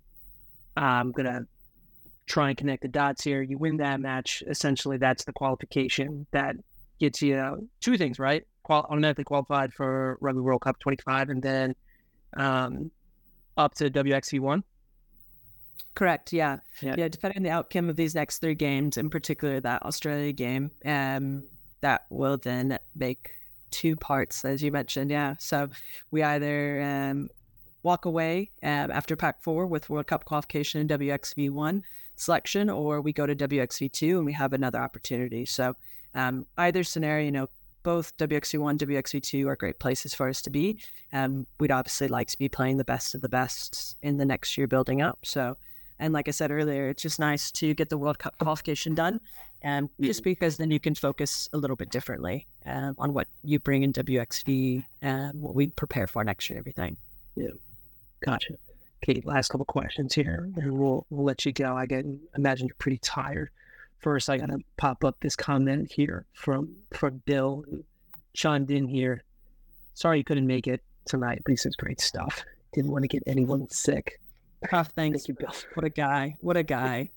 I'm going to try and connect the dots here. You win that match, essentially that's the qualification that gets you uh, two things, right? Qual- automatically qualified for Rugby World Cup twenty-five, and then um, up to W X V one. Correct, yeah. yeah. Yeah, depending on the outcome of these next three games, in particular that Australia game, um, that will then make two parts, as you mentioned, yeah. So we either um, walk away um, after Pac four with World Cup qualification in W X V one selection, or we go to W X V two and we have another opportunity. So um, either scenario, you know, both W X V one, W X V two are great places for us to be. Um, we'd obviously like to be playing the best of the best in the next year building up. So, and like I said earlier, it's just nice to get the World Cup qualification done, and um, just because then you can focus a little bit differently uh, on what you bring in W X V and what we prepare for next year and everything. Yeah. Gotcha. Kate, last couple questions here, and we'll we'll let you go. I get imagine you're pretty tired. First, I gotta pop up this comment here from from Bill, who chimed in here. Sorry you couldn't make it tonight, but he says great stuff. Didn't want to get anyone sick. Oh, thanks. Thank you, Bill. What a guy. What a guy.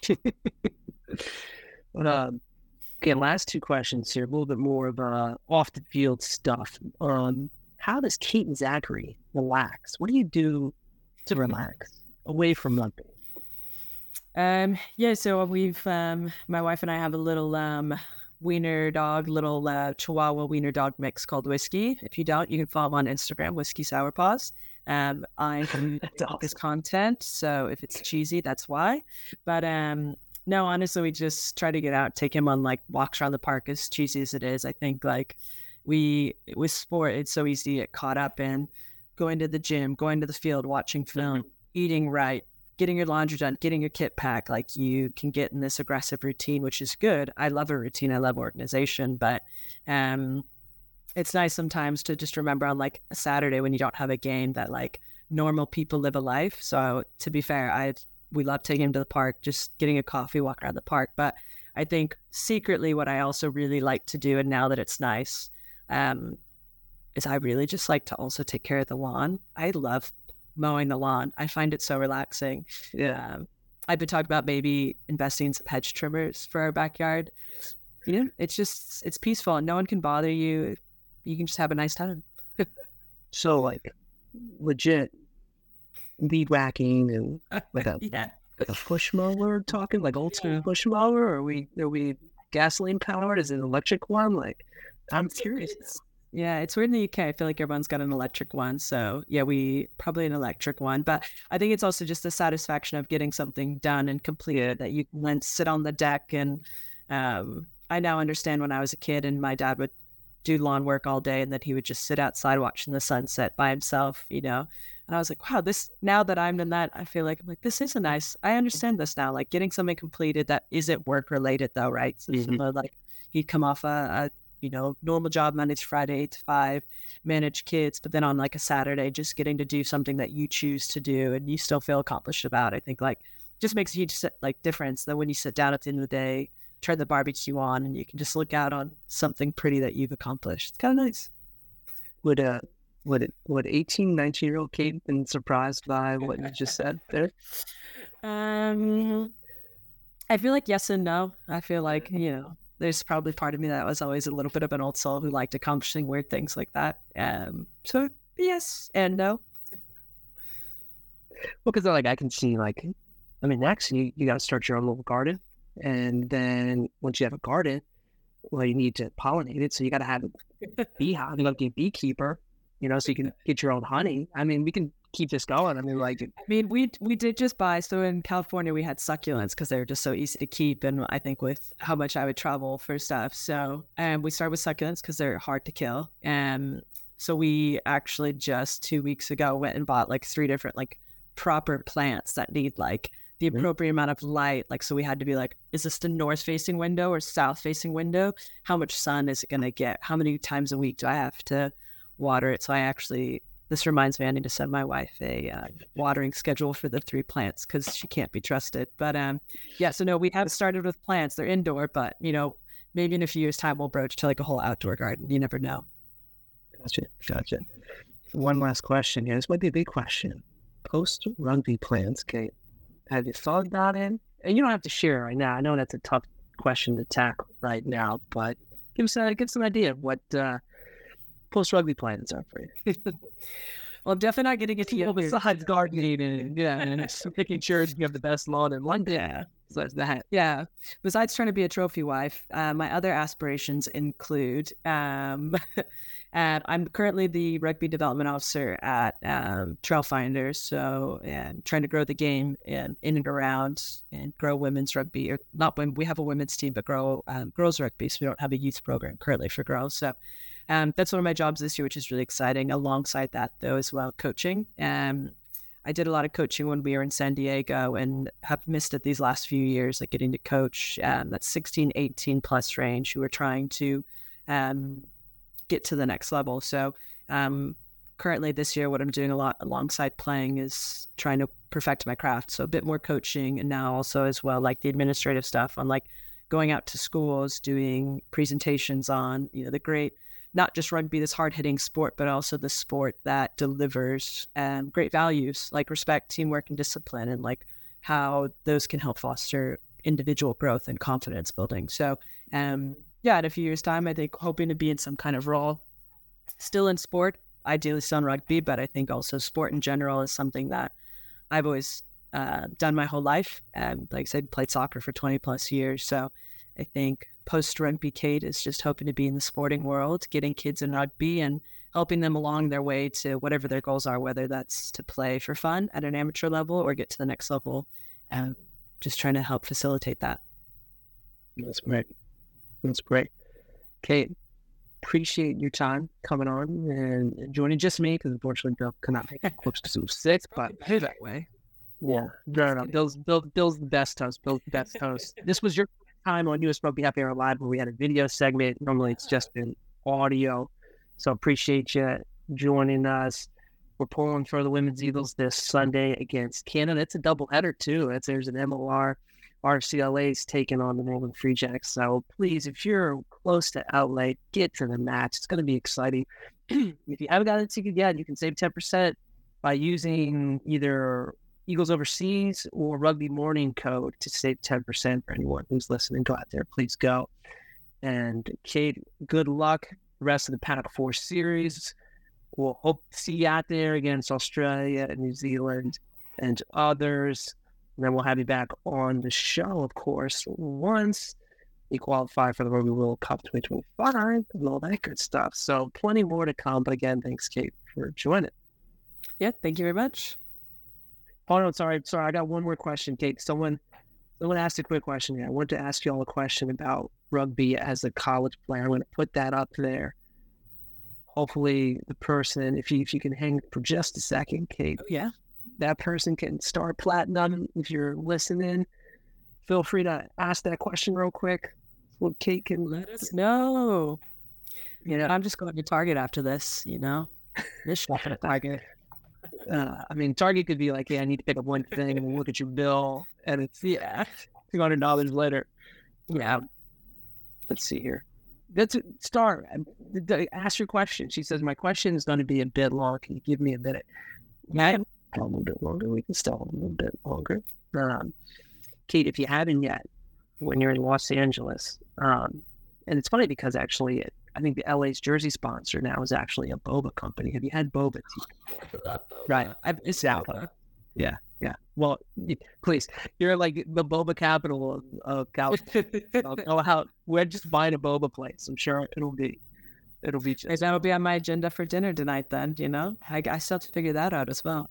But um, okay, last two questions here, a little bit more of uh, off the field stuff. Um, how does Kate and Zachary relax? What do you do to relax away from rugby? Um, yeah, so we've, um, my wife and I have a little um, wiener dog, little uh, Chihuahua wiener dog mix called Whiskey. If you don't, you can follow him on Instagram, Whiskey Sour Paws. Um, I do this content, so if it's cheesy, that's why. But um, no, honestly, we just try to get out, take him on like walks around the park, as cheesy as it is. I think like we, with sport, it's so easy to get caught up in going to the gym, going to the field, watching film, eating right, getting your laundry done, getting your kit packed. Like you can get in this aggressive routine, which is good. I love a routine. I love organization, but um, it's nice sometimes to just remember on like a Saturday when you don't have a game that like normal people live a life. So to be fair, I we love taking him to the park, just getting a coffee, walk around the park. But I think secretly what I also really like to do, and now that it's nice, um, is I really just like to also take care of the lawn. I love mowing the lawn. I find it so relaxing. Yeah. Um, I've been talking about maybe investing in some hedge trimmers for our backyard. You know, it's just, it's peaceful and no one can bother you. You can just have a nice time. So like legit weed whacking and like a, yeah. like a push mower talking, like old school push mower? Or are we, are we gasoline powered? Is it an electric one? Like, I'm curious. Yeah, it's weird in the U K. I feel like everyone's got an electric one. So yeah, we probably an electric one. But I think it's also just the satisfaction of getting something done and completed that you can then sit on the deck. And um, I now understand when I was a kid and my dad would do lawn work all day and that he would just sit outside watching the sunset by himself, you know. And I was like, wow, this, now that I'm in that, I feel like, I'm like, this is a nice, I understand this now. Like getting something completed that isn't work related though, right? So mm-hmm. like he'd come off a, a you know, normal job Monday to Friday, eight to five, manage kids, but then on like a Saturday, just getting to do something that you choose to do and you still feel accomplished about. I think like just makes a huge like difference that when you sit down at the end of the day, turn the barbecue on and you can just look out on something pretty that you've accomplished. It's kind of nice. Would uh, would it, would eighteen, nineteen year old Kate been surprised by what you just said there? Um, I feel like yes and no. I feel like, you know, there's probably part of me that was always a little bit of an old soul who liked accomplishing weird things like that. Um, so yes and no. Well, because like I can see like, I mean, next you, you got to start your own little garden. And then once you have a garden, well, you need to pollinate it. So you got to have a beehive. You got to be a beekeeper, you know, so you can get your own honey. I mean, we can keep this going. I mean, like, I mean, we we did just buy. So in California, we had succulents because they were just so easy to keep. And I think with how much I would travel for stuff, so um, we started with succulents because they're hard to kill. And so we actually just two weeks ago went and bought like three different like proper plants that need like the appropriate mm-hmm. amount of light. Like, so we had to be like, is this the north facing window or south facing window? How much sun is it going to get? How many times a week do I have to water it? So I actually, this reminds me, I need to send my wife a uh, watering schedule for the three plants because she can't be trusted. But um, yeah, so no, we have started with plants. They're indoor, but you know, maybe in a few years time, we'll broach to like a whole outdoor garden. You never know. Gotcha. Gotcha. One last question here. This might be a big question. Post rugby plans, Kate. Have you thought about it? And you don't have to share right now. I know that's a tough question to tackle right now, but give us a, give us an idea of what uh, post-rugby plans are for you. Well, I'm definitely not getting into you. Besides gardening and, yeah, and making sure you have the best lawn in London. Yeah. So that's that. Yeah. Besides trying to be a trophy wife, uh, my other aspirations include, um, and I'm currently the rugby development officer at um, Trailfinders. So, and trying to grow the game in, in and around and grow women's rugby, or not when we have a women's team, but grow um, girls rugby. So we don't have a youth program currently for girls. So um, that's one of my jobs this year, which is really exciting. Alongside that, though, as well, coaching. Um, I did a lot of coaching when we were in San Diego and have missed it these last few years, like getting to coach um, that sixteen, eighteen plus range who are trying to um, get to the next level. So um, currently this year, what I'm doing a lot alongside playing is trying to perfect my craft. So a bit more coaching, and now also as well, like the administrative stuff on like going out to schools, doing presentations on, you know, the great, not just rugby, this hard hitting sport, but also the sport that delivers um, great values like respect, teamwork, and discipline, and like how those can help foster individual growth and confidence building. So um, yeah, in a few years time, I think hoping to be in some kind of role still in sport, ideally still in rugby, but I think also sport in general is something that I've always uh, done my whole life. And like I said, played soccer for twenty plus years. So I think post-rugby Kate is just hoping to be in the sporting world, getting kids in rugby and helping them along their way to whatever their goals are, whether that's to play for fun at an amateur level or get to the next level. And just trying to help facilitate that. That's great. That's great. Kate, appreciate your time coming on and joining just me, because unfortunately Bill could not make it close to six, but hey, that way. Yeah, no, no, Bill's, Bill, Bill's the best host. Bill's the best host. This was your time on U S Rugby Happy Hour Live where we had a video segment. Normally it's just been audio. So appreciate you joining us. We're pulling for the Women's Eagles this Sunday against Canada. It's a doubleheader too. It's, there's an M L R. R C L A's taking on the Northern Free Jacks. So please, if you're close to Outlet, get to the match. It's going to be exciting. If you haven't got a ticket yet, you can save ten percent by using either Eagles Overseas or Rugby Morning code to save ten percent for anyone who's listening. Go out there. Please go. And Kate, good luck the rest of the Paddock Four series. We'll hope to see you out there against Australia and New Zealand and others. And then we'll have you back on the show, of course, once you qualify for the Rugby World Cup twenty twenty-five and all that good stuff. So plenty more to come. But again, thanks, Kate, for joining. Yeah, thank you very much. Oh, no, sorry. Sorry, I got one more question, Kate. Someone someone asked a quick question here. I wanted to ask you all a question about rugby as a college player. I'm going to put that up there. Hopefully the person, if you, if you can hang for just a second, Kate. Oh, yeah. That person can start platinum. If you're listening, feel free to ask that question real quick. So Kate can let us know. You know, I'm just going to Target after this, you know. This shop at Target. Uh, I mean, Target could be like, yeah, I need to pick up one thing and look at your bill. And it's, yeah, two hundred dollars later. Yeah. Let's see here. That's a Star. Ask your question. She says, my question is going to be a bit long. Can you give me a minute? Yeah. A little bit longer. We can still a little bit longer. Um, Kate, if you haven't yet, when you're in Los Angeles, um, and it's funny because actually, it, I think the L A's jersey sponsor now is actually a boba company. Have you had boba tea before? Right. I've, it's out. Yeah. Yeah. Well, you, please, you're like the boba capital of, of California. I'll know how we're just buying a boba place. I'm sure it'll be. It'll be just. That'll be on my agenda for dinner tonight. Then you know, I, I still have to figure that out as well.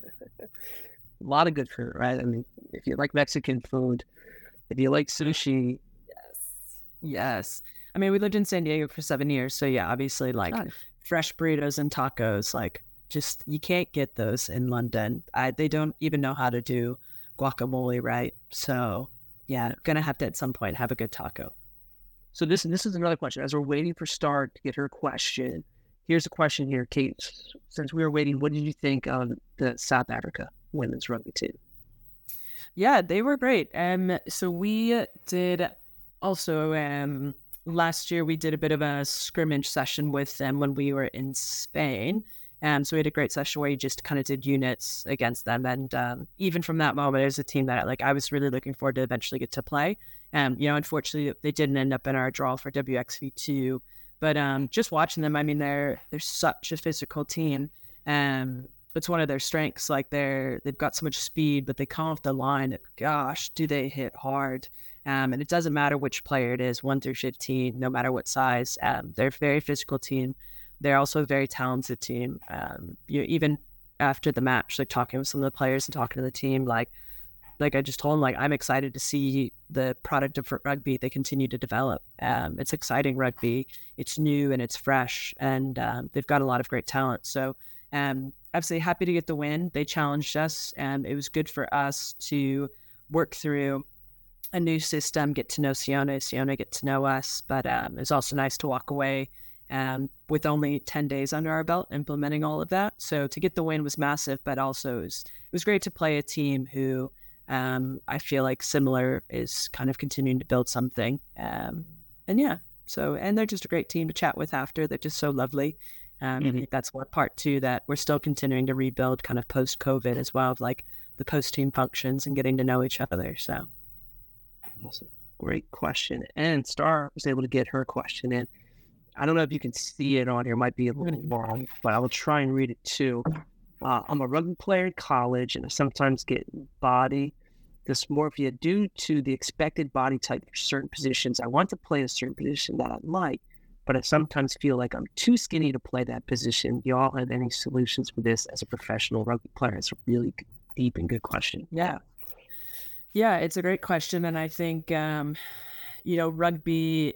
A lot of good food, right? I mean, if you like Mexican food, if you like sushi, yes, yes. I mean, we lived in San Diego for seven years, so yeah, obviously, like nice. Fresh burritos and tacos, like just you can't get those in London. I, they don't even know how to do guacamole, right? So yeah, gonna have to at some point have a good taco. So this this is another question. As we're waiting for Star to get her question, here's a question here, Kate. Since we were waiting, what did you think of the South Africa women's rugby team? Yeah, they were great. Um, so we did also um last year we did a bit of a scrimmage session with them when we were in Spain. Um, so we had a great session where you just kind of did units against them, and um, even from that moment, it was a team that like I was really looking forward to eventually get to play. Um, you know, unfortunately, they didn't end up in our draw for W X V two, but um, just watching them, I mean, they're they're such a physical team. Um, it's one of their strengths. Like they're they've got so much speed, but they come off the line. Gosh, do they hit hard? Um, and it doesn't matter which player it is, one through fifteen, no matter what size. Um, they're a very physical team. They're also a very talented team. Um, you even after the match, like talking with some of the players and talking to the team, like, like I just told them, like, I'm excited to see the product of rugby they continue to develop. Um, it's exciting rugby. It's new and it's fresh, and um, they've got a lot of great talent. So um, obviously happy to get the win. They challenged us, and it was good for us to work through a new system, get to know Sione, Sione get to know us. But um, it's also nice to walk away um, with only ten days under our belt implementing all of that. So to get the win was massive, but also it was, it was great to play a team who um, I feel like similar is kind of continuing to build something. Um, and yeah, so, and they're just a great team to chat with after. They're just so lovely. Um, mm-hmm. I think that's one part too, that we're still continuing to rebuild kind of post-COVID as well, of like the post-team functions and getting to know each other. So. Awesome. Great question. And Star was able to get her question in. I don't know if you can see it on here. It might be a little long, but I will try and read it too. Uh, I'm a rugby player in college, and I sometimes get body dysmorphia due to the expected body type for certain positions. I want to play a certain position that I like, but I sometimes feel like I'm too skinny to play that position. Do y'all have any solutions for this as a professional rugby player? It's a really deep and good question. Yeah. Yeah, it's a great question. And I think, um, you know, rugby,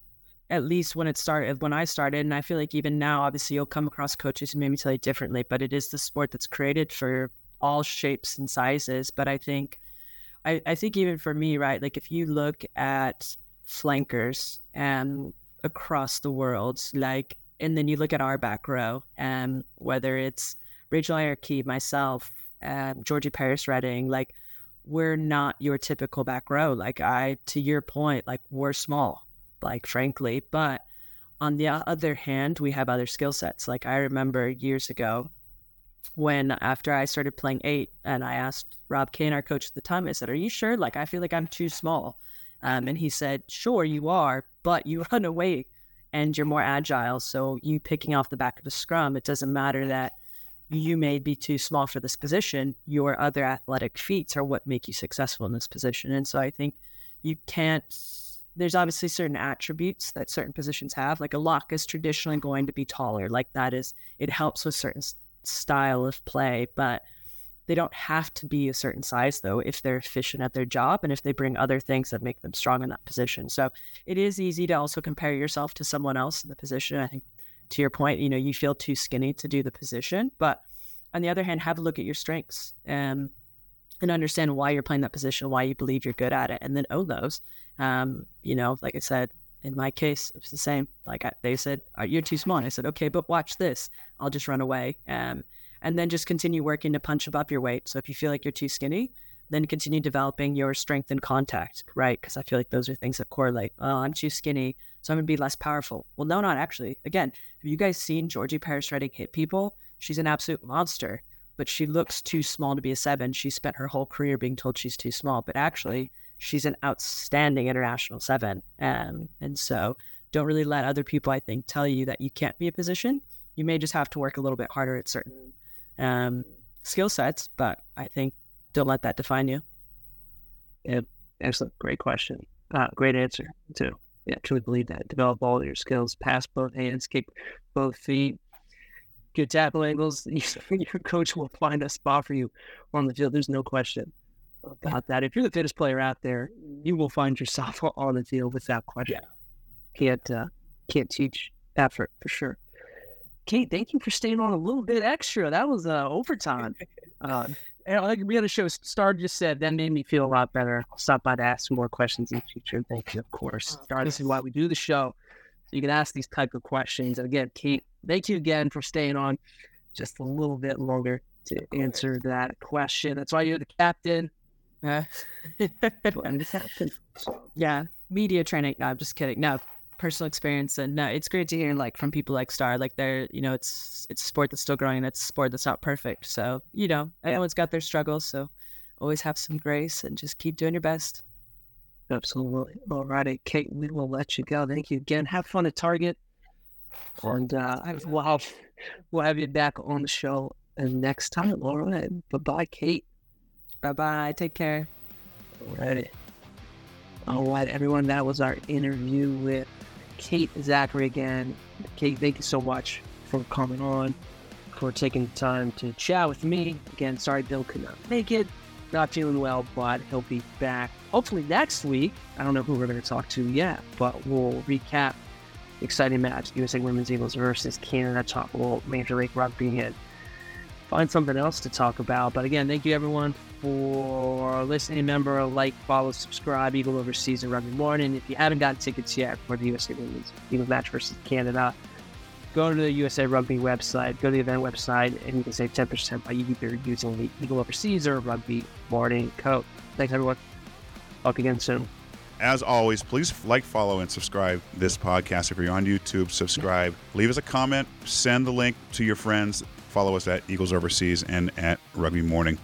at least when it started, when I started, and I feel like even now, obviously you'll come across coaches who maybe tell you differently, but it is the sport that's created for all shapes and sizes. But I think, I, I think even for me, right, like if you look at flankers and across the world, like, and then you look at our back row, and whether it's Rachel Ayerkey, myself, um, Georgie Paris-Redding, like, we're not your typical back row. Like I, to your point, like we're small, like frankly, but on the other hand, we have other skill sets. Like I remember years ago when after I started playing eight and I asked Rob Kane, our coach at the time, I said, are you sure? Like, I feel like I'm too small. Um, and he said, sure, you are, but you run away and you're more agile. So you picking off the back of the scrum, it doesn't matter that you may be too small for this position. Your other athletic feats are what make you successful in this position. And so I think you can't, there's obviously certain attributes that certain positions have. Like a lock is traditionally going to be taller. Like that is, it helps with certain style of play, but they don't have to be a certain size though, if they're efficient at their job and if they bring other things that make them strong in that position. So it is easy to also compare yourself to someone else in the position. I think to your point, you know, you feel too skinny to do the position, but on the other hand, have a look at your strengths and, and understand why you're playing that position, why you believe you're good at it, and then own those. Um, you know, like I said, in my case, it was the same. Like I, they said, oh, you're too small. And I said, okay, but watch this. I'll just run away. Um, and then just continue working to punch above your weight. So if you feel like you're too skinny, then continue developing your strength and contact, right? Because I feel like those are things that correlate. Oh, I'm too skinny, so I'm going to be less powerful. Well, no, not actually. Again, have you guys seen Georgie Paris-Redding hit people? She's an absolute monster, but she looks too small to be a seven. She spent her whole career being told she's too small, but actually she's an outstanding international seven. Um, and so don't really let other people, I think, tell you that you can't be a position. You may just have to work a little bit harder at certain um, skill sets, but I think don't let that define you. Yeah, excellent. Great question. Uh, great answer, too. Yeah, I truly believe that. Develop all your skills, pass both hands, kick both feet, good tackle angles. Your coach will find a spot for you on the field. There's no question about that. If you're the fittest player out there, you will find yourself on the field without question. Yeah. Can't, uh, can't teach effort, for sure. Kate, thank you for staying on a little bit extra. That was uh, overtime. Uh, and like we had a show, Star just said, that made me feel a lot better. I'll stop by to ask some more questions in the future. Thank you, of course. Star, this is why we do the show. So you can ask these type of questions. And again, Kate, thank you again for staying on just a little bit longer to answer that question. That's why you're the captain. Uh, I'm the captain. Yeah, media training. No, I'm just kidding. No. Personal experience, and no, it's great to hear like from people like Star, like they're, you know, it's it's a sport that's still growing, and it's a sport that's not perfect. So, you know, everyone's got their struggles, so always have some grace and just keep doing your best. Absolutely. All righty, Kate, we will let you go. Thank you again. Have fun at Target, and uh, we'll have we'll have you back on the show next time. All right, bye bye, Kate. Bye bye. Take care. All righty. All right, everyone. That was our interview with Kate Zachary again. Kate, thank you so much for coming on, for taking the time to chat with me. Again, sorry Bill could not make it. Not feeling well, but he'll be back hopefully next week. I don't know who we're going to talk to yet, but we'll recap the exciting match, U S A Women's Eagles versus Canada, talk a little Major League Rugby, and find something else to talk about. But again, thank you everyone for listening. Remember, like, follow, subscribe, Eagle Overseas and Rugby Morning. If you haven't gotten tickets yet for the U S A Women's Eagles match versus Canada, go to the U S A Rugby website, go to the event website, and you can save ten percent by either using the Eagle Overseas or Rugby Morning code. Thanks, everyone. Talk again soon. As always, please like, follow, and subscribe this podcast. If you're on YouTube, subscribe. Leave us a comment. Send the link to your friends. Follow us at Eagles Overseas and at Rugby Morning.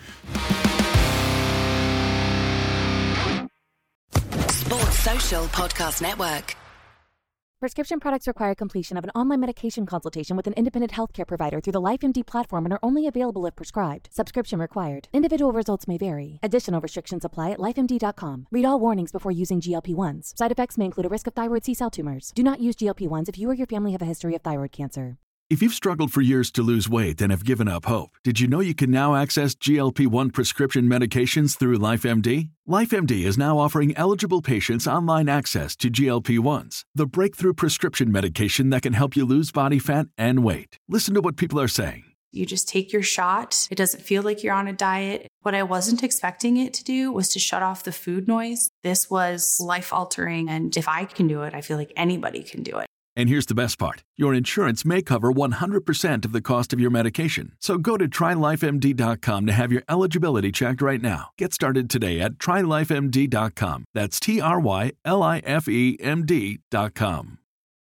Sports Social Podcast Network. Prescription products require completion of an online medication consultation with an independent healthcare provider through the LifeMD platform and are only available if prescribed. Subscription required. Individual results may vary. Additional restrictions apply at life M D dot com. Read all warnings before using G L P ones. Side effects may include a risk of thyroid C-cell tumors. Do not use G L P ones if you or your family have a history of thyroid cancer. If you've struggled for years to lose weight and have given up hope, did you know you can now access G L P one prescription medications through LifeMD? LifeMD is now offering eligible patients online access to G L P ones, the breakthrough prescription medication that can help you lose body fat and weight. Listen to what people are saying. You just take your shot. It doesn't feel like you're on a diet. What I wasn't expecting it to do was to shut off the food noise. This was life-altering, and if I can do it, I feel like anybody can do it. And here's the best part. Your insurance may cover one hundred percent of the cost of your medication. So go to try life M D dot com to have your eligibility checked right now. Get started today at try life M D dot com. That's T R Y L I F E M D dot com.